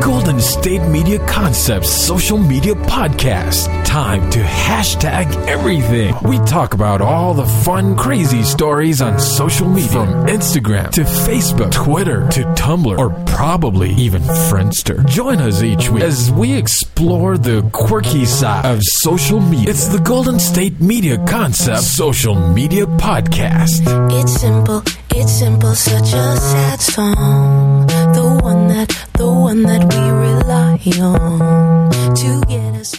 Golden State Media Concepts social media podcast. Time to hashtag everything. We talk about all the fun, crazy stories on social media. From Instagram to Facebook, Twitter to Tumblr, or probably even Friendster. Join us each week as we explore the quirky side of social media. It's the Golden State Media Concepts social media podcast. It's simple, such a sad song. The one that we rely on to get us.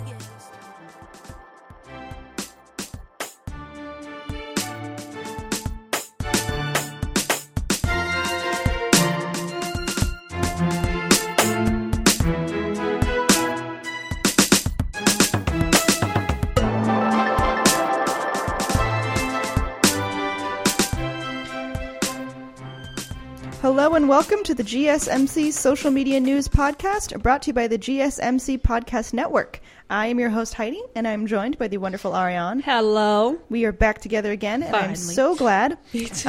Hello and welcome to the GSMC Social Media News Podcast, brought to you by the GSMC Podcast Network. I am your host, Heidi, and I'm joined by the wonderful Ariane. Hello. We are back together again, and Finally. I'm so glad. Me too.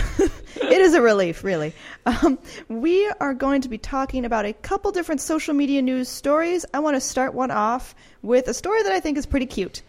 It is a relief, really. We are going to be talking about a couple different social media news stories. I want to start one off with a story that I think is pretty cute.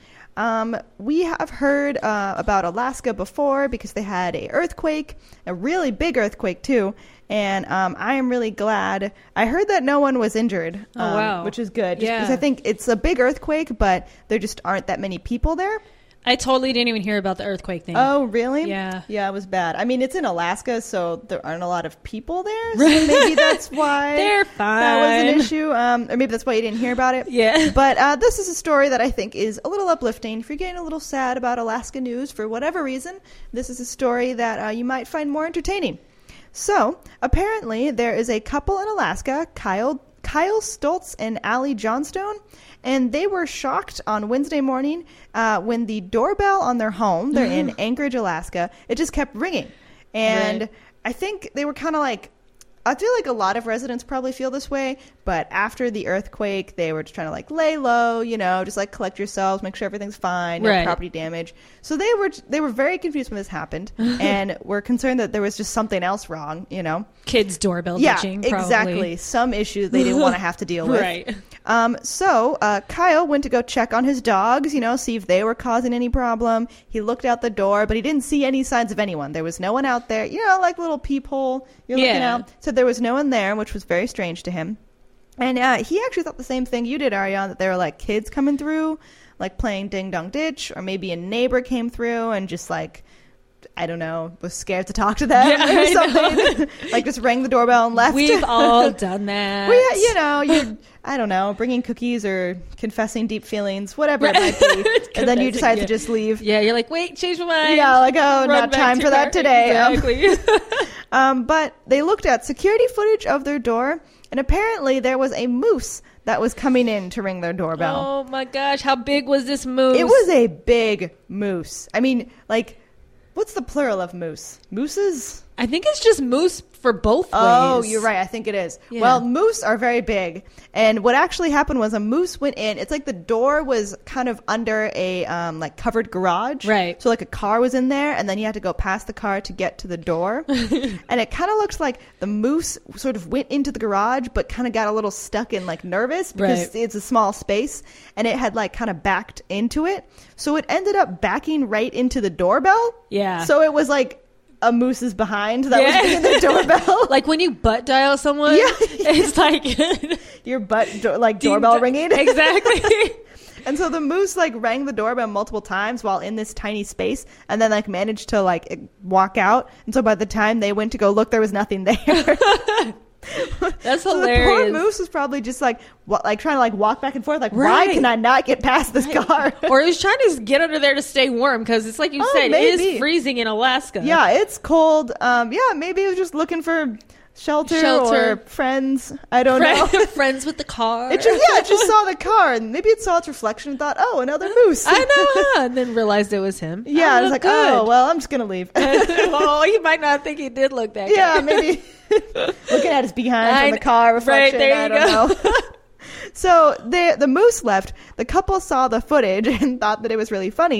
We have heard about Alaska before because they had an earthquake, a really big earthquake too, and I am really glad. I heard that no one was injured, wow. which is good. Just Yeah. because I think it's a big earthquake, but there just aren't that many people there. I totally didn't even hear about the earthquake thing. Oh, really? Yeah. Yeah, it was bad. I mean, it's in Alaska, so there aren't a lot of people there, so maybe that's why They're fine. that was an issue. Or maybe that's why you didn't hear about it. Yeah. But this is a story that I think is a little uplifting. If you're getting a little sad about Alaska news for whatever reason, this is a story that you might find more entertaining. So, apparently, there is a couple in Alaska, Kyle Stoltz and Allie Johnstone, and they were shocked on Wednesday morning when the doorbell on their home, they're in Anchorage, Alaska, it just kept ringing. And Right. I think they were kind of like, I feel like a lot of residents probably feel this way, but after the earthquake, they were just trying to like lay low, just like collect yourselves, make sure everything's fine, no Right. property damage. So they were very confused when this happened and were concerned that there was just something else wrong, Kids doorbell Yeah, ditching, probably. exactly. Some issue they didn't want to have to deal with. Right. So Kyle went to go check on his dogs, see if they were causing any problem. He looked out the door, but he didn't see any signs of anyone. There was no one out there, like little peephole. You're looking Yeah. out. So there was no one there, which was very strange to him. And he actually thought the same thing you did, Ariane, that there were like kids coming through, like playing Ding Dong Ditch, or maybe a neighbor came through and just like, I don't know, was scared to talk to them Yeah, or I something. Like just rang the doorbell and left. We've all done that. Well, you're, I don't know, bringing cookies or confessing deep feelings, whatever it might be. And then you decide to just leave. Yeah, you're like, wait, change my mind. Yeah, like, oh, Run not back time to for that her. today. Exactly. But they looked at security footage of their door, and apparently there was a moose that was coming in to ring their doorbell. Oh my gosh, how big was this moose? It was a big moose. I mean, like, what's the plural of moose? Mooses? I think it's just moose for both ways. Oh, you're right. I think it is. Yeah. Well, moose are very big. And what actually happened was a moose went in. It's like the door was kind of under a like covered garage. Right. So like a car was in there, and then you had to go past the car to get to the door. And it kind of looks like the moose sort of went into the garage, but kind of got a little stuck and like nervous because Right. it's a small space, and it had like kind of backed into it. So it ended up backing right into the doorbell. Yeah. So it was like a moose is behind that was ringing the doorbell. Like when you butt dial someone, Yeah. it's like Your butt doorbell ringing. Exactly. And so the moose like rang the doorbell multiple times while in this tiny space, and then like managed to like walk out. And so by the time they went to go look, there was nothing there. That's So hilarious. the poor moose was probably just like trying to like walk back and forth, like, why Right. can I not get past this car? Or he was trying to get under there to stay warm because it's like you Oh, said, it maybe. is freezing in Alaska. Yeah, it's cold. Maybe it was just looking for shelter. Shelter. Or friends. I don't know. Friends with the car. It just saw the car, and maybe it saw its reflection and thought, oh, another moose. I know, huh? And then realized it was him. Yeah, I was like, good. oh, well, I'm just going to leave. Well, you might not think he did look that Yeah, good. maybe looking at his behind from the car reflection. Right, there I you don't go. know. So the moose left. The couple saw the footage and thought that it was really funny.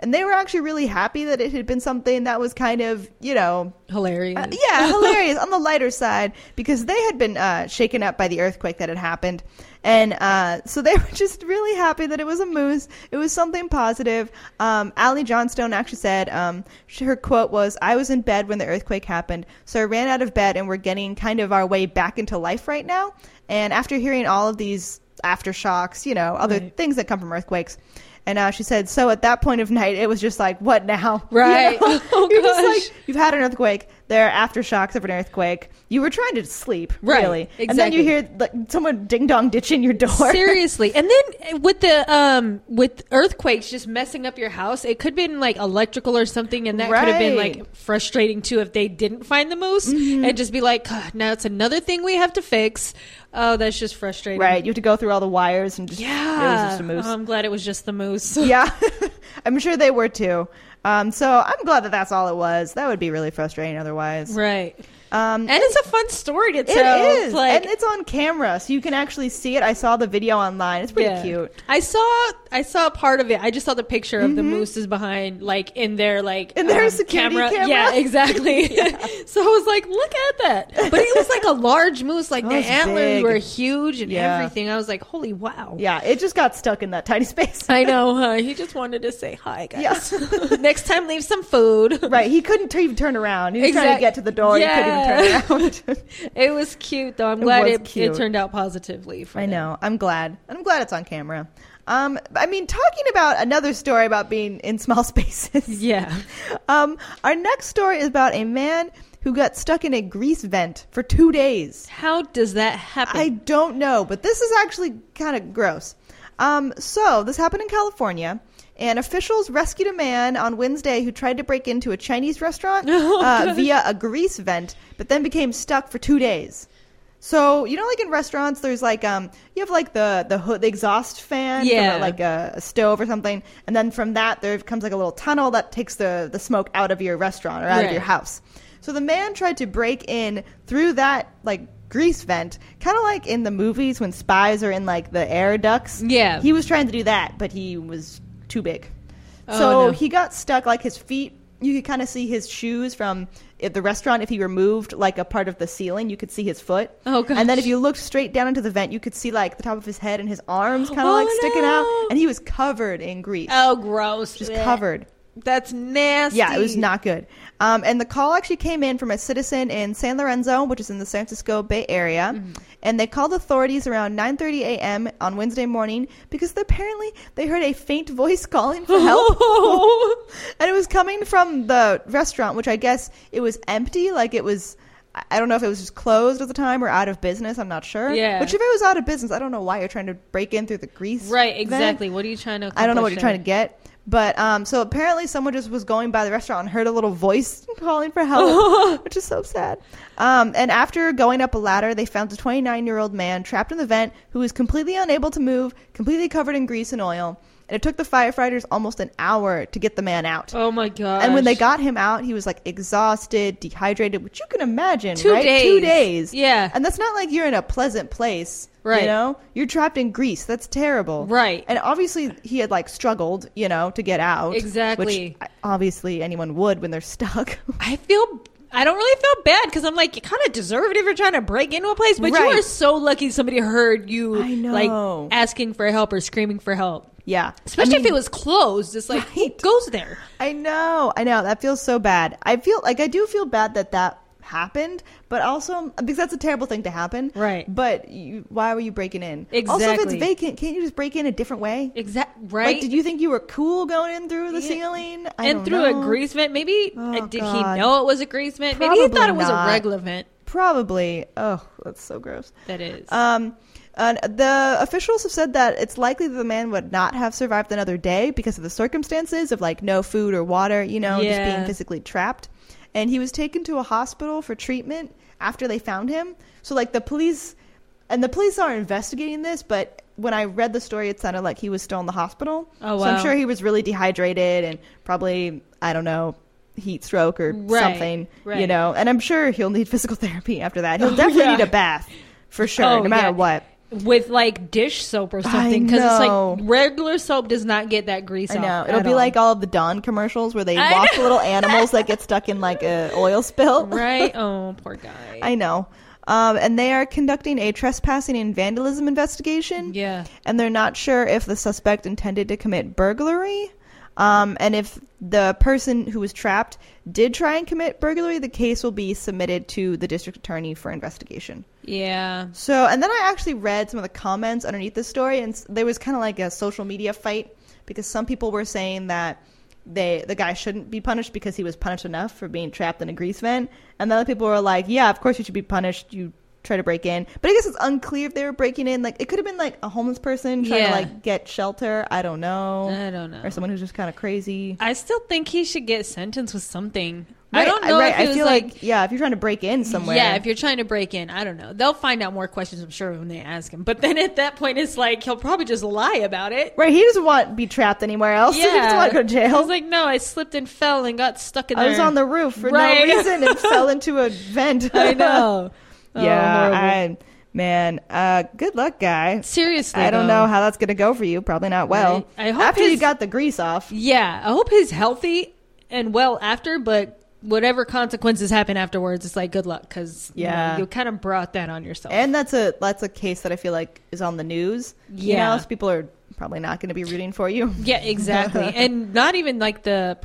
And they were actually really happy that it had been something that was kind of, Hilarious. hilarious on the lighter side, because they had been shaken up by the earthquake that had happened. And so they were just really happy that it was a moose. It was something positive. Allie Johnstone actually said, her quote was, "I was in bed when the earthquake happened, so I ran out of bed and we're getting kind of our way back into life right now. And after hearing all of these aftershocks, other things that come from earthquakes." And she said, so at that point of night, it was just like, what now? Right. Oh, You're gosh. just like, you've had an earthquake. There are aftershocks of an earthquake. You were trying to sleep, Right, really. exactly. And then you hear like someone ding-dong ditching your door. Seriously. And then with the with earthquakes just messing up your house, it could have been like electrical or something, and that could have been Right. like frustrating too if they didn't find the moose and just be like, God, now it's another thing we have to fix. Oh, that's just frustrating. Right. You have to go through all the wires and just, it was just a moose. I'm glad it was just the moose. Yeah. I'm sure they were too. So I'm glad that that's all it was. That would be really frustrating otherwise. Right. And it's a fun story to tell. It is. Like, And it's on camera, so you can actually see it. I saw the video online. It's pretty cute. I saw part of it. I just saw the picture of the mooses behind, like in their security camera. Yeah, exactly. So I was like, look at that. But it was like a large moose. Like the was antlers big. were huge and Yeah. everything. I was like, holy wow. Yeah, it just got stuck in that tiny space. I know, huh? He just wanted to say hi, guys. Yeah. Next time, leave some food. Right, he couldn't even turn around. He was trying to get to the door. Yeah. He couldn't even turn around. It was cute, though. I'm glad was it cute. turned out positively. For I them. know. I'm glad. I'm glad it's on camera. I mean, talking about another story about being in small spaces. Yeah. Our next story is about a man who got stuck in a grease vent for 2 days. How does that happen? I don't know, but this is actually kind of gross. So this happened in California, and officials rescued a man on Wednesday who tried to break into a Chinese restaurant via a grease vent, but then became stuck for 2 days. So, like in restaurants, there's like, you have like the hood, the exhaust fan Yeah. from like a stove or something. And then from that, there comes like a little tunnel that takes the smoke out of your restaurant or out of Right. your house. So the man tried to break in through that like grease vent, kind of like in the movies when spies are in like the air ducts. Yeah. He was trying to do that, but he was too big. Oh, So no. he got stuck, like his feet. You could kind of see his shoes from at the restaurant. If he removed like a part of the ceiling, you could see his foot. Oh, gosh. And then if you looked straight down into the vent, you could see like the top of his head and his arms kind of Oh, like sticking out. no. And he was covered in grease. Oh, gross. Just Blech. covered. That's nasty. Yeah, it was not good. And the call actually came in from a citizen in San Lorenzo, which is in the San Francisco Bay Area. Mm-hmm. And they called authorities around 9:30 a.m. on Wednesday morning because apparently they heard a faint voice calling for help. And it was coming from the restaurant, which I guess it was empty. Like it was, I don't know if it was just closed at the time or out of business. I'm not sure. Yeah. Which if it was out of business, I don't know why you're trying to break in through the grease. Right, vent. exactly. What are you trying to I don't know what you're accomplish trying to get. But so apparently someone just was going by the restaurant and heard a little voice calling for help, which is so sad. And after going up a ladder, they found a 29-year-old man trapped in the vent who was completely unable to move, completely covered in grease and oil. And it took the firefighters almost an hour to get the man out. Oh, my God. And when they got him out, he was like exhausted, dehydrated, which you can imagine, 2 right? days. 2 days. Yeah. And that's not like you're in a pleasant place. Right. You know? You're trapped in grease. That's terrible. Right. And obviously he had like struggled, to get out. Exactly. Which obviously anyone would when they're stuck. I don't really feel bad because I'm like, you kind of deserve it if you're trying to break into a place, but you Right. are so lucky somebody heard you I know. like asking for help or screaming for help. Yeah. Especially I mean, if it was closed. It's like, who Right. goes there? I know. That feels so bad. I do feel bad that happened, but also because that's a terrible thing to happen. Right. But why were you breaking in? Also, if it's Exactly. vacant, can't you just break in a different way? Right? Like, did you think you were cool going in through the ceiling? I and don't through know. a grease vent? Maybe Oh, did God. he know it was a grease vent? Maybe he Probably thought it was not. a regular vent. Probably. Oh, that's so gross. That is. And the officials have said that it's likely that the man would not have survived another day because of the circumstances of like no food or water, just Yeah. being physically trapped. And he was taken to a hospital for treatment after they found him. So like the police are investigating this, but when I read the story, it sounded like he was still in the hospital. Oh, So I'm wow. sure he was really dehydrated and probably, I don't know, heat stroke or Right, something, right. And I'm sure he'll need physical therapy after that. He'll Oh, definitely yeah. need a bath for sure, Oh, no matter yeah. what. with like dish soap or something, because it's know. like regular soap does not get that grease I off. know. It'll be like all of the Dawn commercials where they watch the little animals that get stuck in like a oil spill. Right? Oh, poor guy. I know. And they are conducting a trespassing and vandalism investigation. Yeah. And they're not sure if the suspect intended to commit burglary. And if the person who was trapped did try and commit burglary, the case will be submitted to the district attorney for investigation. Yeah. So, and then I actually read some of the comments underneath this story, and there was kind of like a social media fight because some people were saying that the guy shouldn't be punished because he was punished enough for being trapped in a grease vent, and the other people were like, yeah, of course you should be punished, you try to break in. But I guess it's unclear if they were breaking in. Like, it could have been like a homeless person trying to like get shelter. I don't know. Or someone who's just kind of crazy. I still think he should get sentenced with something. Right, I don't know. Right. If I feel like, yeah, if you're trying to break in somewhere. Yeah, if you're trying to break in, I don't know. They'll find out more questions, I'm sure, when they ask him. But then at that point, it's like he'll probably just lie about it. Right. He doesn't want to be trapped anywhere else. Yeah. He doesn't want to go to jail. I was like, no, I slipped and fell and got stuck in there. I was on the roof for no reason and fell into a vent. I know. Yeah. Good luck, guy. Seriously, I don't know how that's going to go for you. Probably not well. Right. I hope after you got the grease off. Yeah. I hope he's healthy and well after, but whatever consequences happen afterwards, it's like good luck because you kind of brought that on yourself. And that's a case that I feel like is on the news. Yeah, you know, so people are probably not going to be rooting for you. Yeah, exactly. And not even like the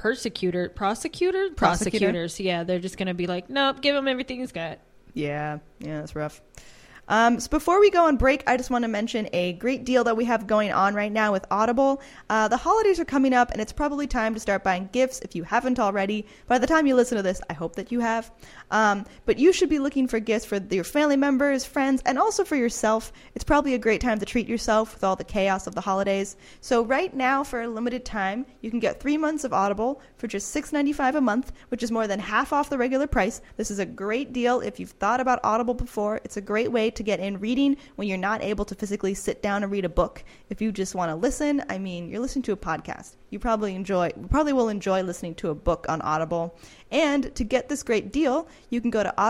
prosecutors. Yeah, they're just going to be like, nope, give him everything he's got. Yeah, that's rough. So before we go on break, I just want to mention a great deal that we have going on right now with Audible. The holidays are coming up, and it's probably time to start buying gifts if you haven't already. By the time you listen to this, I hope that you have. But you should be looking for gifts for your family members, friends, and also for yourself. It's probably a great time to treat yourself with all the chaos of the holidays. So right now, for a limited time, you can get 3 months of Audible for just $6.95 a month, which is more than half off the regular price. This is a great deal if you've thought about Audible before. It's a great way to get in reading when you're not able to physically sit down and read a book. If you just want to listen, I mean, you're listening to a podcast. You probably will enjoy listening to a book on Audible. And to get this great deal, you can go to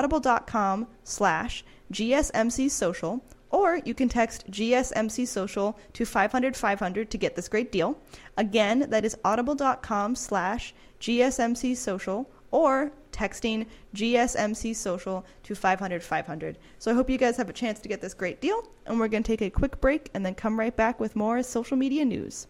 audible.com/GSMC Social, or you can text GSMC Social to 500-500 to get this great deal. Again, that is audible.com/GSMC Social, or texting GSMC Social to 500-500. So I hope you guys have a chance to get this great deal, and we're going to take a quick break and then come right back with more social media news.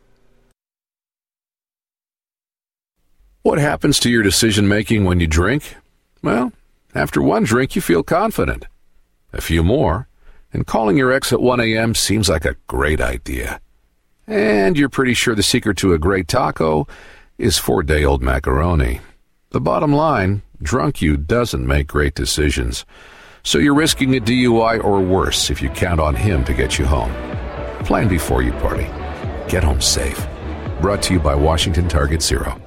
What happens to your decision-making when you drink? Well, after one drink, you feel confident. A few more, and calling your ex at 1 a.m. seems like a great idea. And you're pretty sure the secret to a great taco is 4-day-old macaroni. The bottom line, drunk you doesn't make great decisions. So you're risking a DUI or worse if you count on him to get you home. Plan before you party. Get home safe. Brought to you by Washington Target Zero.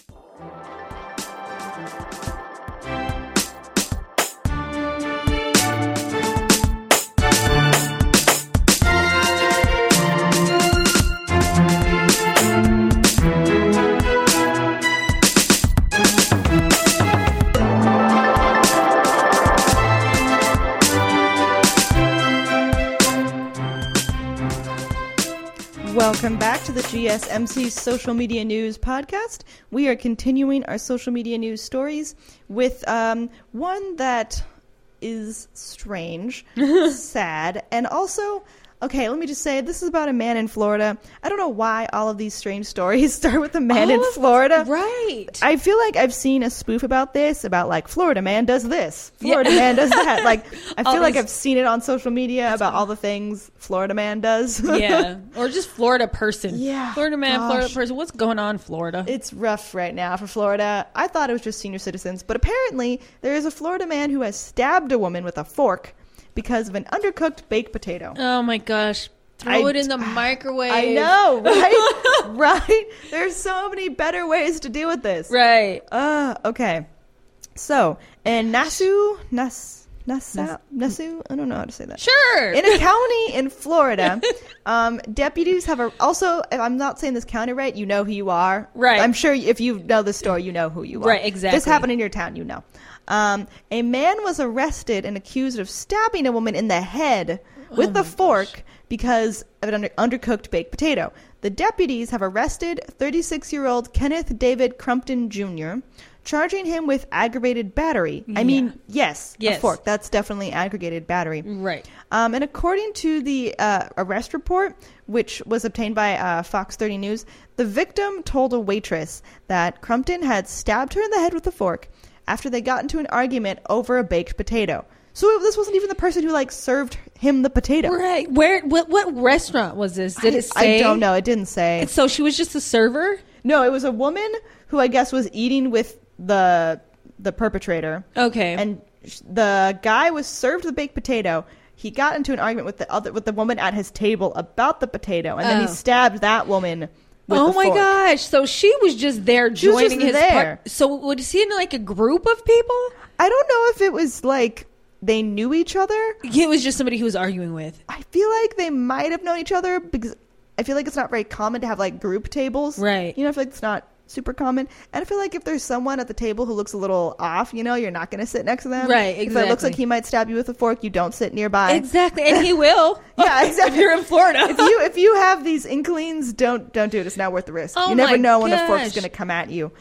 Welcome back to the GSMC Social Media News Podcast. We are continuing our social media news stories with one that is strange, sad, and also, okay, let me just say, this is about a man in Florida. I don't know why all of these strange stories start with a man in Florida. Right. I feel like I've seen a spoof about this, about like, Florida man does this, Florida man does that. Like, I feel like I've seen it on social media about all the things Florida man does. Yeah. Or just Florida person. Yeah. Florida man, Florida person. What's going on, Florida? It's rough right now for Florida. I thought it was just senior citizens, but apparently there is a Florida man who has stabbed a woman with a fork because of an undercooked baked potato. Oh my gosh. Throw it in the microwave. I know, right? Right? There's so many better ways to deal with this. Right. Okay. So, in Nassau, I don't know how to say that. Sure. In a county in Florida, deputies have also, if I'm not saying this county right, you know who you are. Right. I'm sure if you know the story, you know who you are. Right, exactly. This happened in your town, you know. A man was arrested and accused of stabbing a woman in the head with a fork because of an undercooked baked potato. The deputies have arrested 36-year-old Kenneth David Crumpton Jr., charging him with aggravated battery. I mean, yes, a fork. That's definitely aggravated battery. Right. And according to the arrest report, which was obtained by Fox 30 News, the victim told a waitress that Crumpton had stabbed her in the head with a fork after they got into an argument over a baked potato. So this wasn't even the person who served him the potato. Right. Where? What restaurant was this? Did it say? I don't know. It didn't say. And so she was just a server? No, it was a woman who I guess was eating with the perpetrator. Okay. And the guy was served the baked potato. He got into an argument with the woman at his table about the potato, and then he stabbed that woman with the fork. Gosh. So she was just there joining his part. So was he in a group of people? I don't know if it was they knew each other. It was just somebody he was arguing with. I feel like they might have known each other because I feel like it's not very common to have group tables. Right. I feel like it's not super common. And I feel like if there's someone at the table who looks a little off, you're not going to sit next to them. Right, exactly. If it looks like he might stab you with a fork, you don't sit nearby. Exactly. And he will. Yeah, exactly. If you're in Florida. if you have these inklings, don't do it. It's not worth the risk. Oh, you never know when gosh. the fork's going to come at you.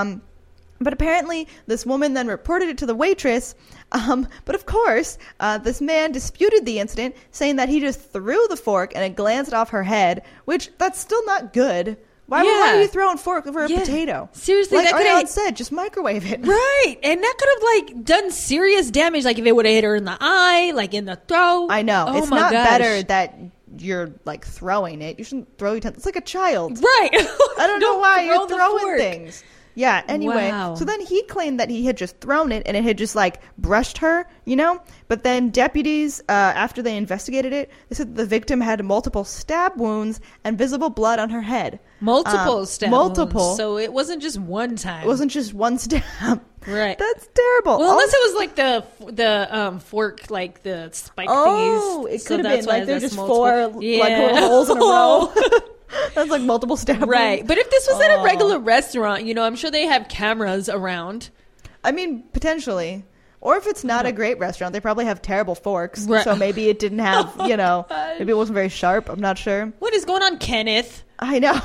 But apparently, this woman then reported it to the waitress. But of course, this man disputed the incident, saying that he just threw the fork and it glanced off her head, which that's still not good. Why are you throwing fork over a potato? Seriously, like that could have said, just microwave it. Right, and that could have done serious damage, if it would have hit her in the eye, in the throat. I know. Oh it's not better that you're throwing it. You shouldn't throw utensils. It's like a child. Right. I don't know why you're throwing fork. things. Yeah, anyway. Wow. So then he claimed that he had just thrown it and it had just brushed her, But then deputies, after they investigated it, they said the victim had multiple stab wounds and visible blood on her head. Multiple stab multiple. wounds. So it wasn't just one time. It wasn't just one stab. Right. That's terrible. Well, unless it was the fork, the spike thingies. It could have been they're just multiple. four little holes in a row. That's multiple stab wounds. Right. But if this was at a regular restaurant, I'm sure they have cameras around. I mean, potentially. Or if it's not a great restaurant, they probably have terrible forks. Right. So maybe it didn't have, maybe it wasn't very sharp. I'm not sure. What is going on, Kenneth? I know.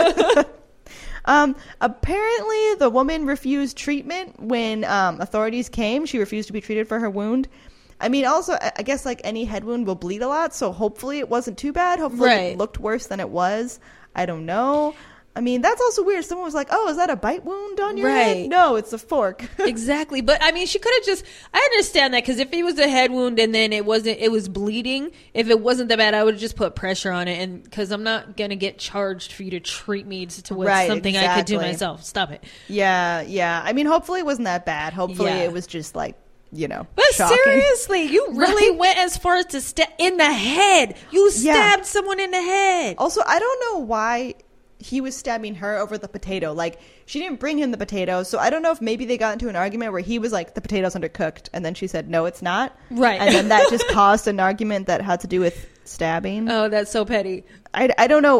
Apparently, the woman refused treatment when authorities came. She refused to be treated for her wound. I mean, also, I guess any head wound will bleed a lot, so hopefully it wasn't too bad. Hopefully it looked worse than it was. I don't know. I mean, that's also weird. Someone was like, "Oh, is that a bite wound on your head?" No, it's a fork. Exactly. But I mean, she could have just. I understand that because if it was a head wound and then it was bleeding. If it wasn't that bad, I would have just put pressure on it, and because I'm not gonna get charged for you to treat me to something I could do myself. Stop it. Yeah. I mean, hopefully it wasn't that bad. Hopefully it was just But shocking. seriously, you really went as far as to stab in the head. You stabbed someone in the head. Also, I don't know why he was stabbing her over the potato. She didn't bring him the potato, so I don't know if maybe they got into an argument where he was like, the potato's undercooked, and then she said, no, it's not. Right. And then that just caused an argument that had to do with stabbing. Oh, that's so petty. I don't know.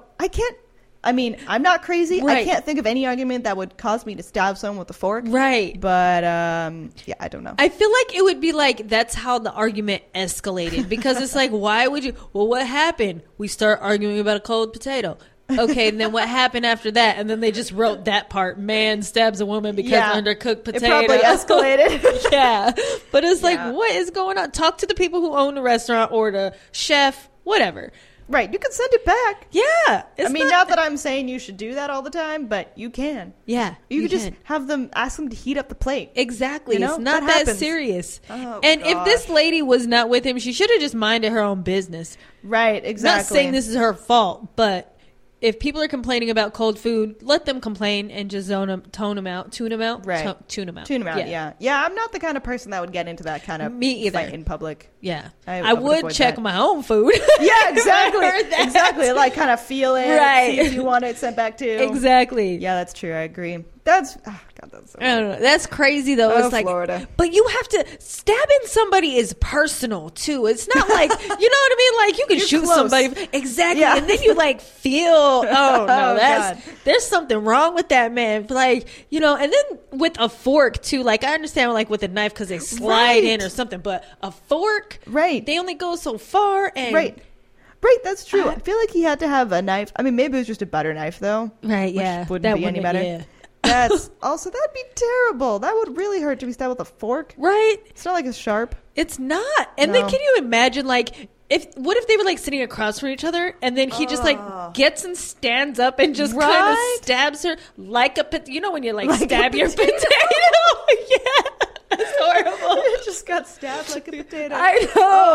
I'm not crazy. Right. I can't think of any argument that would cause me to stab someone with a fork. Right. But, I don't know. I feel like it would be that's how the argument escalated. Because it's why would you? Well, what happened? We start arguing about a cold potato. Okay, and then what happened after that? And then they just wrote that part. Man stabs a woman because undercooked potato. It probably escalated. Yeah. But it's what is going on? Talk to the people who own the restaurant or the chef, whatever. Right, you can send it back. Yeah. Not that I'm saying you should do that all the time, but you can. Yeah. You could just ask them to heat up the plate. Exactly. It's not that serious. Oh, and gosh. if this lady was not with him, she should have just minded her own business. Right, exactly. Not saying this is her fault, but if people are complaining about cold food, let them complain and just tune them out. Right. Tune them out. Yeah. Yeah, I'm not the kind of person that would get into that kind of Me either. fight in public. Yeah. I would check my own food. Yeah, exactly. Exactly. Kind of feel it. Right. See if you want it sent back too. Exactly. Yeah, that's true. I agree. That's That's so I don't know. That's crazy though. Oh, It's like, Florida. but you have to stabbing somebody is personal too. It's not like you know what I mean. Like you can You're shoot close. somebody exactly, Yeah. and then you like feel. Oh no, Oh, that's God. there's something wrong with that man. Like and then with a fork too. Like I understand like with a knife because they slide Right. in or something, but a fork, Right. They only go so far, and Right, that's true. I feel like he had to have a knife. I mean, maybe it was just a butter knife, though. right, Which yeah, wouldn't be any better. Yeah. That's also, that'd be terrible. That would really hurt to be stabbed with a fork. Right. It's not like it's sharp. It's not. And then No. can you imagine like what if they were like sitting across from each other and then he just like gets and stands up and just kind Right? of stabs her like a when you like Like stab a your potato. potato. Yeah. That's horrible. It just got stabbed like a potato. I know.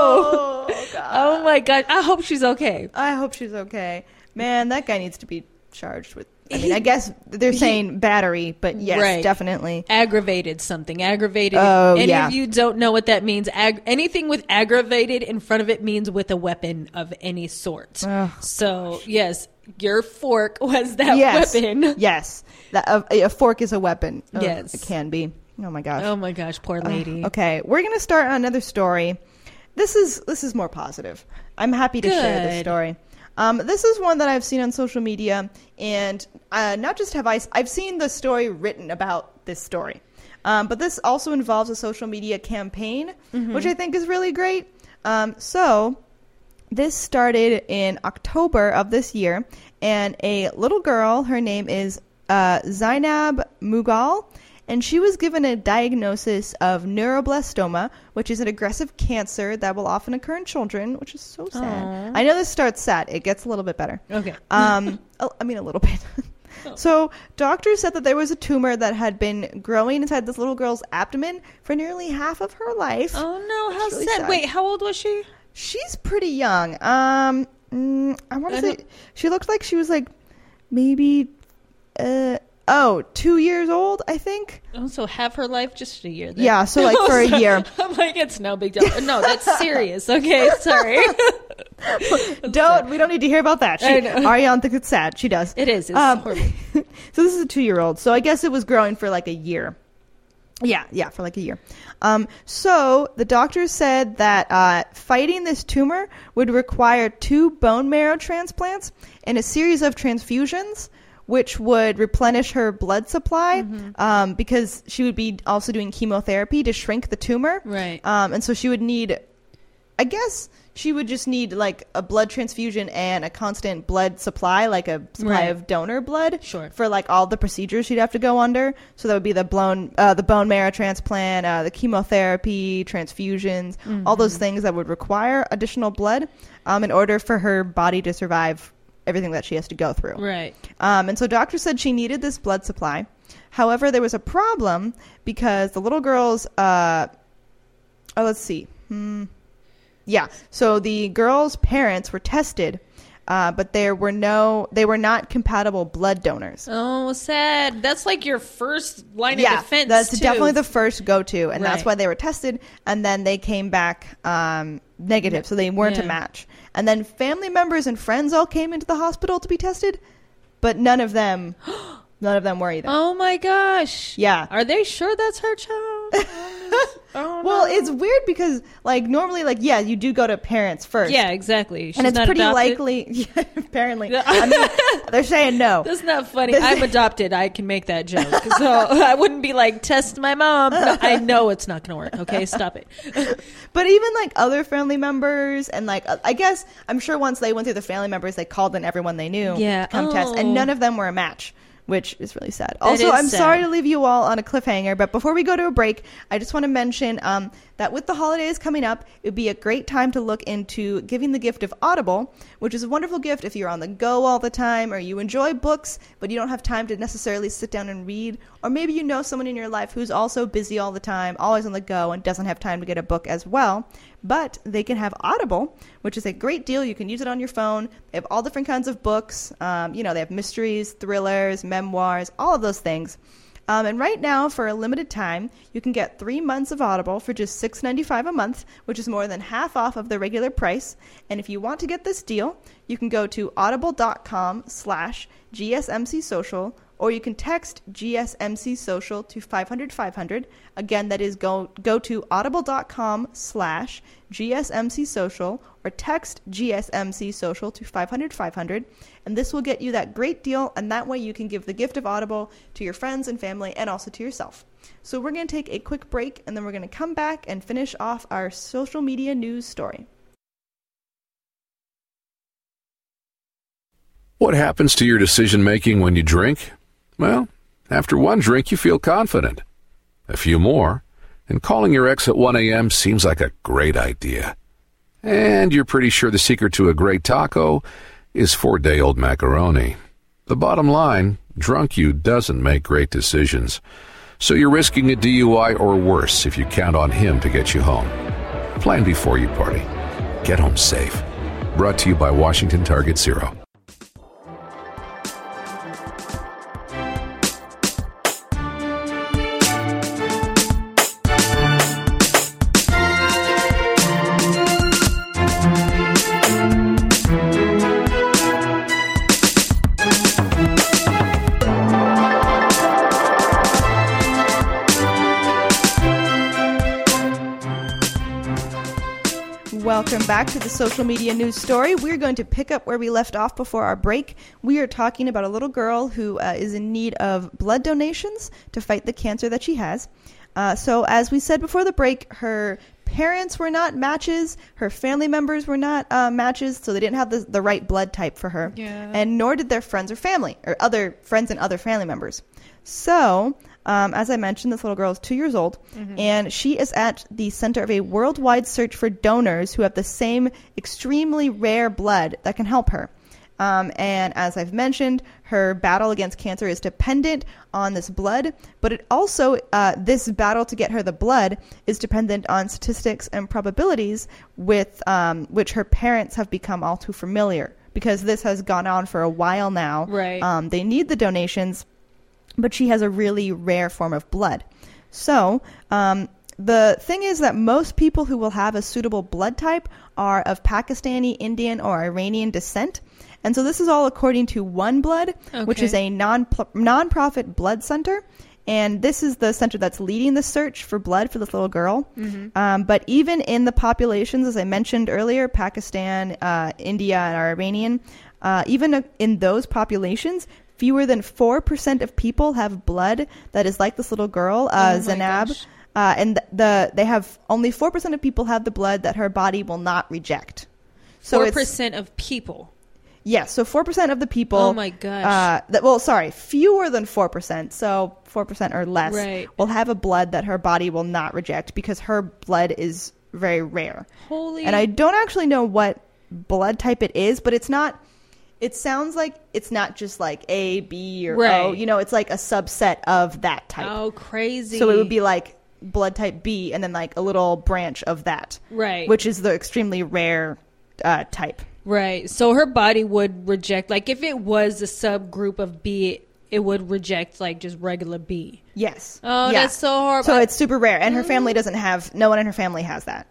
Oh, God. Oh my god. I hope she's okay. I hope she's okay. Man, that guy needs to be charged with. I mean, I guess they're saying battery, but yes, Right. definitely. Aggravated something. Aggravated. Oh, Any yeah. of you don't know what that means. Anything with aggravated in front of it means with a weapon of any sort. Oh, so, yes, your fork was that Yes. weapon. Yes. A fork is a weapon. Oh, Yes. It can be. Oh, my gosh. Oh my gosh, poor lady. Okay, we're going to start on another story. This is more positive. I'm happy to share this Good. story. This is one that I've seen on social media, and not just have I've seen the story written about this story, but this also involves a social media campaign, which I think is really great. So this started in October of this year, and a little girl, her name is Zainab Mughal, and she was given a diagnosis of neuroblastoma, which is an aggressive cancer that will often occur in children, which is so sad. I know this starts sad. It gets a little bit better. Okay. I mean, a little bit. So doctors said that there was a tumor that had been growing inside this little girl's abdomen for nearly half of her life. Oh no, how It's really sad. sad. Wait, how old was she? She's pretty young. I want to say she looked like she was like maybe 2 years old, I think. Oh, so half her life, just a year then. Yeah, so like for a year. I'm like, it's no big deal. No, that's serious. Okay, sorry. We don't need to hear about that. I know. Ariane thinks it's sad. She does. It is. It's horrible. So this is a 2-year-old. So I guess it was growing for like a year. Yeah, for like a year. So the doctors said that fighting this tumor would require 2 bone marrow transplants and a series of transfusions, which would replenish her blood supply because she would be also doing chemotherapy to shrink the tumor. Right. And so she would need, I guess she would just need like a blood transfusion and a constant blood supply, like a supply Right. of donor blood Sure. for like all the procedures she'd have to go under. So that would be the bone marrow transplant, the chemotherapy, transfusions, all those things that would require additional blood in order for her body to survive everything that she has to go through. Right. And so doctors said she needed this blood supply. However, there was a problem because the little girl's, let's see. Yeah. So the girl's parents were tested, but they were not compatible blood donors. Oh, sad. That's like your first line of Yeah, defense. that's too. definitely the first go-to, and that's Right. why they were tested, and then they came back negative, so they weren't a Yeah. match. And then family members and friends all came into the hospital to be tested, but none of them were either. Oh my gosh. Yeah. Are they sure that's her child? Oh, Well, no. it's weird because, like, normally, like, yeah, you do go to parents first. Yeah, exactly. She's And it's not pretty adopted? likely, yeah, apparently. I mean, they're saying no. That's not funny. This- I'm adopted. I can make that joke. So I wouldn't be like, test my mom. No, I know it's not going to work. Okay, stop it. But even, like, other family members and, like, I guess, I'm sure once they went through the family members, they called in everyone they knew Yeah. to come test. Oh. And none of them were a match, which is really sad. That Also, is I'm sad. sorry to leave you all on a cliffhanger, but before we go to a break, I just want to mention that with the holidays coming up, it would be a great time to look into giving the gift of Audible, which is a wonderful gift if you're on the go all the time, or you enjoy books, but you don't have time to necessarily sit down and read, or maybe you know someone in your life who's also busy all the time, always on the go, and doesn't have time to get a book as well. But they can have Audible, which is a great deal. You can use it on your phone. They have all different kinds of books. They have mysteries, thrillers, memoirs, all of those things. And right now, for a limited time, you can get 3 months of Audible for just $6.95 a month, which is more than half off of the regular price. And if you want to get this deal, you can go to audible.com/GSMC Social, or you can text GSMC Social to 500-500. Again, that is go to audible.com/GSMC Social or text GSMC Social to 500-500. And this will get you that great deal. And that way you can give the gift of Audible to your friends and family and also to yourself. So we're going to take a quick break and then we're going to come back and finish off our social media news story. What happens to your decision making when you drink? Well, after one drink, you feel confident. A few more, and calling your ex at 1 a.m. seems like a great idea. And you're pretty sure the secret to a great taco is 4-day-old macaroni. The bottom line, drunk you doesn't make great decisions. So you're risking a DUI or worse if you count on him to get you home. Plan before you party. Get home safe. Brought to you by Washington Target Zero. Welcome back to the social media news story. We're going to pick up where we left off before our break. We are talking about a little girl who is in need of blood donations to fight the cancer that she has. So as we said before the break, her parents were not matches. Her family members were not matches, so they didn't have the right blood type for her. Yeah. And nor did their friends or family, or other friends and other family members. So, as I mentioned, this little girl is 2 years old, and she is at the center of a worldwide search for donors who have the same extremely rare blood that can help her. And as I've mentioned, her battle against cancer is dependent on this blood, but it also, this battle to get her the blood is dependent on statistics and probabilities with which her parents have become all too familiar, because this has gone on for a while now. Right. They need the donations, but she has a really rare form of blood. So the thing is that most people who will have a suitable blood type are of Pakistani, Indian, or Iranian descent. And so this is all according to One Blood, which is a non-profit blood center. And this is the center that's leading the search for blood for this little girl. But even in the populations, as I mentioned earlier, Pakistan, India, and Iranian, even in those populations, fewer than 4% of people have blood that is like this little girl, Zainab. And they have only 4% of people have the blood that her body will not reject. So 4% of people. Yes, so 4% of the people. Oh my gosh. Fewer than 4%. So 4% or less will have a blood that her body will not reject because her blood is very rare. And I don't actually know what blood type it is, but it's not. It sounds like it's not just like A, B, or O. You know, it's like a subset of that type. Oh, crazy. So it would be like blood type B and then like a little branch of that. Right. Which is the extremely rare type. Right. So her body would reject, like if it was a subgroup of B, it would reject like just regular B. Yes. Oh, yeah. that's so horrible. So it's super rare. And her family doesn't have, no one in her family has that.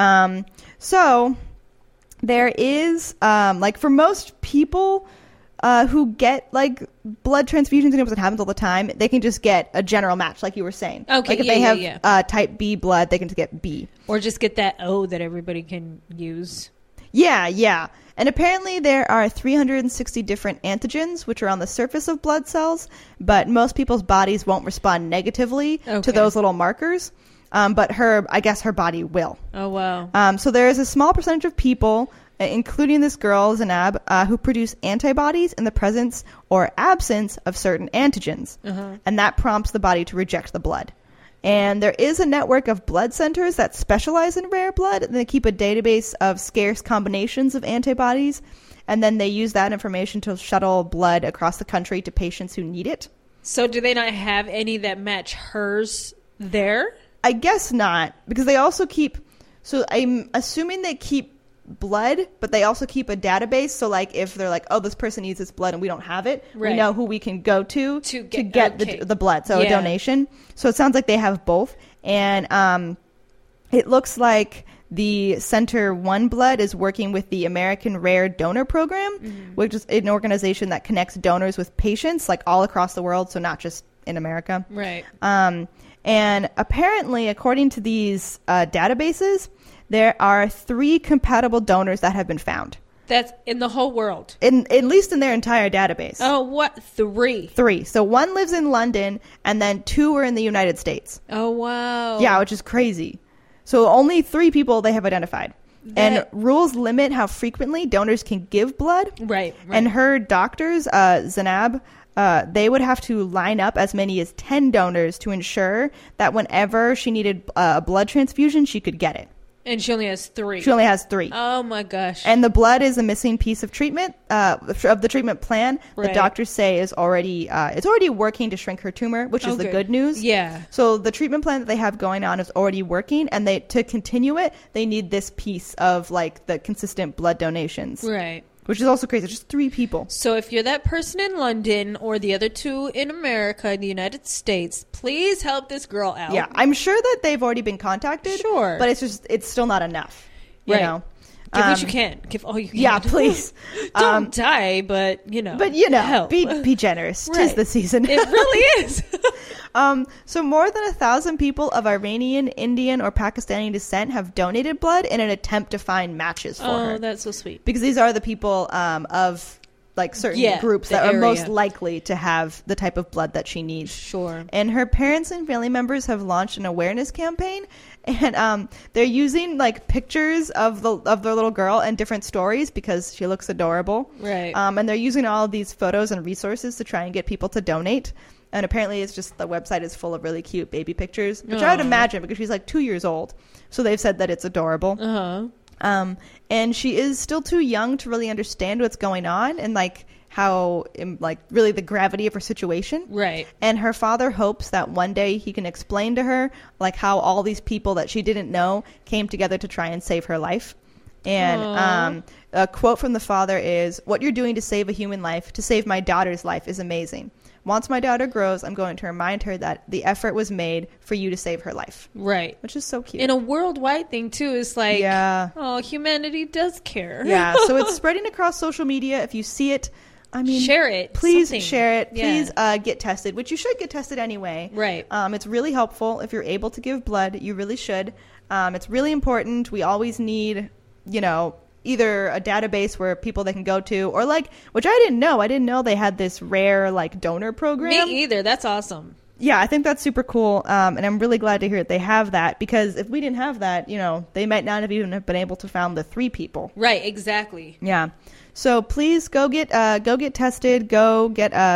So there is, like for most people who get like blood transfusions, and it happens all the time, they can just get a general match, like you were saying. Okay, like if they have type B blood, they can just get B. Or just get that O that everybody can use. Yeah. And apparently there are 360 different antigens which are on the surface of blood cells, but most people's bodies won't respond negatively to those little markers. But I guess her body will. Oh, wow. So there is a small percentage of people, including this girl, Zainab, who produce antibodies in the presence or absence of certain antigens. And that prompts the body to reject the blood. And there is a network of blood centers that specialize in rare blood. And they keep a database of scarce combinations of antibodies. And then they use that information to shuttle blood across the country to patients who need it. So do they not have any that match hers there? I guess not, because they also keep, so I'm assuming they keep blood, but they also keep a database. So like if they're like, oh, this person needs this blood and we don't have it, we know who we can go to get the blood. So a donation. So it sounds like they have both. And it looks like the Center One Blood is working with the American Rare Donor Program, which is an organization that connects donors with patients like all across the world, so not just in America. Right. And apparently, according to these databases, there are 3 compatible donors that have been found. That's in the whole world. At least in their entire database. Oh, what? 3? 3. So 1 lives in London, and then 2 are in the United States. Oh, wow. Yeah, which is crazy. So only 3 people they have identified. And rules limit how frequently donors can give blood. Right. And her doctors, Zainab, they would have to line up as many as 10 donors to ensure that whenever she needed a blood transfusion, she could get it. And she only has 3. She only has 3. Oh, my gosh. And the blood is a missing piece of treatment, of the treatment plan. Right. The doctors say is already, it's already working to shrink her tumor, which is the good news. Yeah. So the treatment plan that they have going on is already working, and to continue it, they need this piece of like the consistent blood donations. Right. Which is also crazy. Just 3 people. So if you're that person in London or the other 2 in America, in the United States, please help this girl out. Yeah, I'm sure that they've already been contacted. Sure. But it's still not enough. You know? Give what you can. Give all you can. Yeah, please. Don't die, but, help. Be generous. Right. 'Tis the season. It really is. So more than 1,000 people of Iranian, Indian, or Pakistani descent have donated blood in an attempt to find matches for her. Oh, that's so sweet. Because these are the people of like certain groups that are most likely to have the type of blood that she needs. Sure. And her parents and family members have launched an awareness campaign, and they're using like pictures of their little girl and different stories because she looks adorable. Right. And they're using all of these photos and resources to try and get people to donate. And apparently it's just the website is full of really cute baby pictures, which I would imagine because she's like 2 years old. So they've said that it's adorable. And she is still too young to really understand what's going on and like how like really the gravity of her situation. Right. And her father hopes that one day he can explain to her like how all these people that she didn't know came together to try and save her life. And a quote from the father is, "What you're doing to save a human life, to save my daughter's life, is amazing. Once my daughter grows, I'm going to remind her that the effort was made for you to save her life." Right. Which is so cute. And a worldwide thing, too, is like, humanity does care. Yeah, so it's spreading across social media. If you see it, I mean... share it. Please Something. share it. Yeah. Please get tested, which you should get tested anyway. Right. It's really helpful. If you're able to give blood, you really should. It's really important. We always need, either a database where people they can go to or like, which I didn't know they had this rare like donor program. Me either. That's awesome. Yeah, I think that's super cool. And I'm really glad to hear that they have that because if we didn't have that, they might not have even been able to found the 3 people. Right. Exactly. Yeah. So please go get tested, go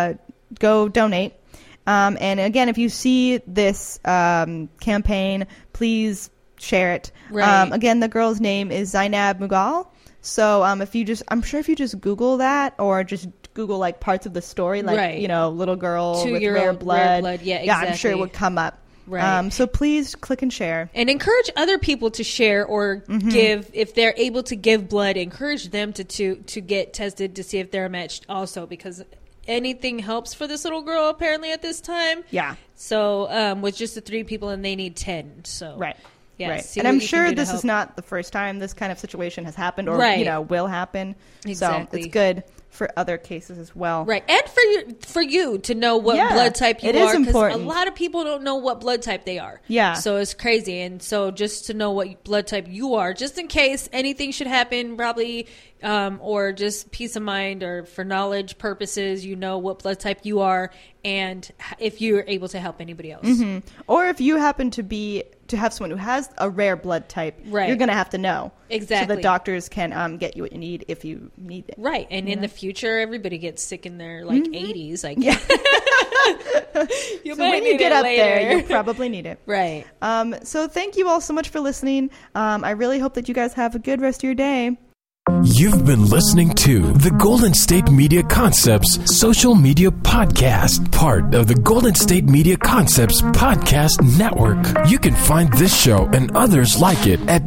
donate. And again, if you see this campaign, please share it. Right. Again, the girl's name is Zainab Mughal. So I'm sure if you just Google that or just Google like parts of the story, like, little girl with rare blood. Yeah, exactly. Yeah, I'm sure it would come up. Right. So please click and share. And encourage other people to share or give, if they're able to give blood, encourage them to get tested to see if they're matched also, because anything helps for this little girl apparently at this time. Yeah. So with just the 3 people and they need 10. So right. Yeah, right. And I'm sure this is not the first time this kind of situation has happened or, will happen. Exactly. So it's good for other cases as well. Right. And for you to know what blood type you are. It is important. Because a lot of people don't know what blood type they are. Yeah. So it's crazy. And so just to know what blood type you are, just in case anything should happen, probably, or just peace of mind or for knowledge purposes, what blood type you are and if you're able to help anybody else. Mm-hmm. Or if you happen to have someone who has a rare blood type, you're going to have to know. Exactly. So the doctors can get you what you need if you need it. Right. And in the future, everybody gets sick in their 80s. Like, so when you get up there, you probably need it. Right. So thank you all so much for listening. I really hope that you guys have a good rest of your day. You've been listening to the Golden State Media Concepts Social Media Podcast, part of the Golden State Media Concepts Podcast Network. You can find this show and others like it at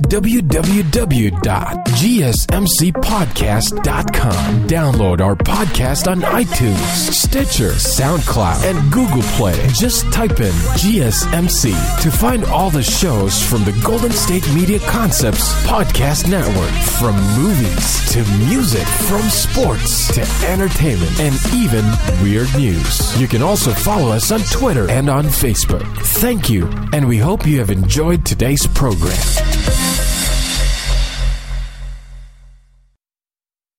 www.gsmcpodcast.com. Download our podcast on iTunes, Stitcher, SoundCloud, and Google Play. Just type in GSMC to find all the shows from the Golden State Media Concepts Podcast Network, from movies to music, from sports to entertainment, and even weird news. You can also follow us on Twitter and on Facebook. Thank you, and we hope you have enjoyed today's program.